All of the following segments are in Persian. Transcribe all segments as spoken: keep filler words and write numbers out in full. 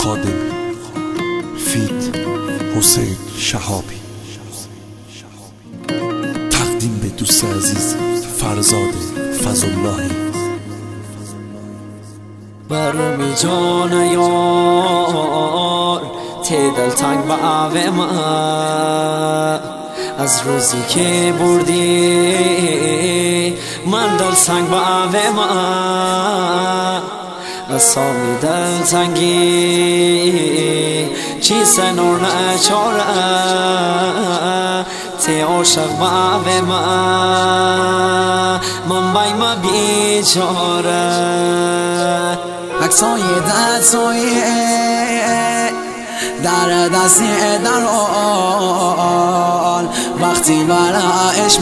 خادم فیت حسین شهابی. تقدیم به دوست عزیز فرزاد فضلاللهی. برمی جان یار تی دل تنگ به عوه من، از روزی که بردی من دل سنگ به عوه من. رسامی دل تنگی چی سنور نچاره، تی عاشق به عوه من، من بای ما بیچاره. عکسای دستای در دستی در آل، وقتی برایش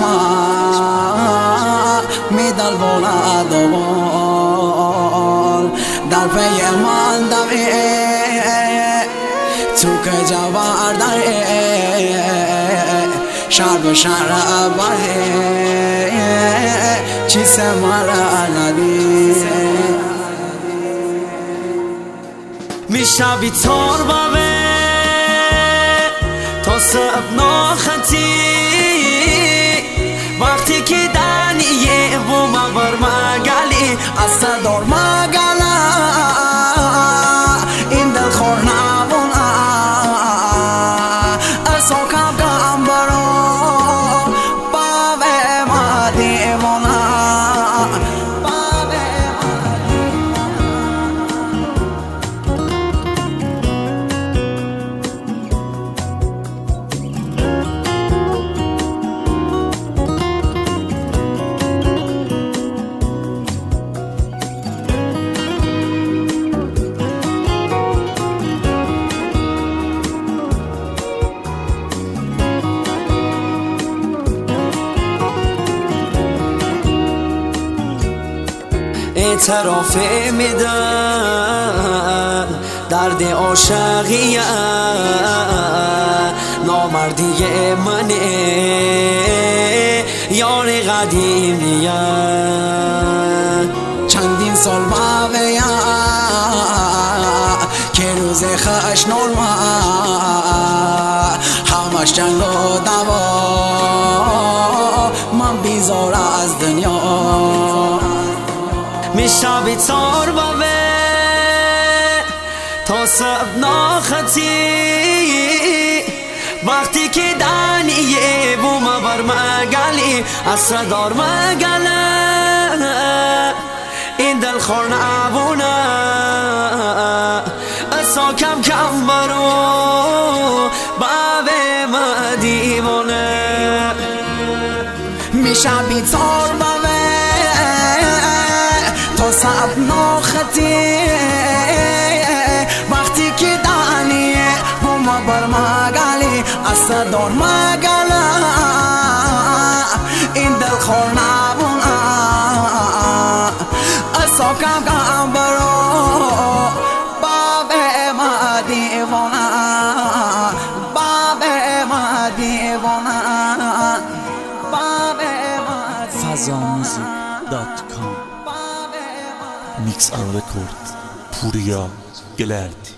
من میدل بلند و بال، در پی من دوی تو که جوار داره، شهر به شهر بره چیز مرا ندی. میشه بیتار باوه تا سب ناخطی، وقتی که دنیه و مبر مگلی از صدار مگلا این دل خور نبونه، از ساکم کم برو باوه ما دیوانه. اعتراف میدن درد عاشقیه، نامردی منه یار قدیمیه. چندین سال باویه که روز خش نورما، همش جنگ و دوا، من بیزار از دنیا. میشه بیتار باوه تا سب ناخطی، وقتی که دنیه بو مبر مگلی از صدار مگله این دل خور نبونه، اصا کم کم برو باوه ما دیوانه. میشه بیتار باوه تا سب ناخطی، وقتی که دانیه بو ما بر مگلی از صدار مگلا این دل خور نبونه، از ساکم کم برو باوه ما دیوانه، باوه ما دیوانه، باوه ما فضاموزیک دات کام. میکس اند رکورد پوریا گلردی.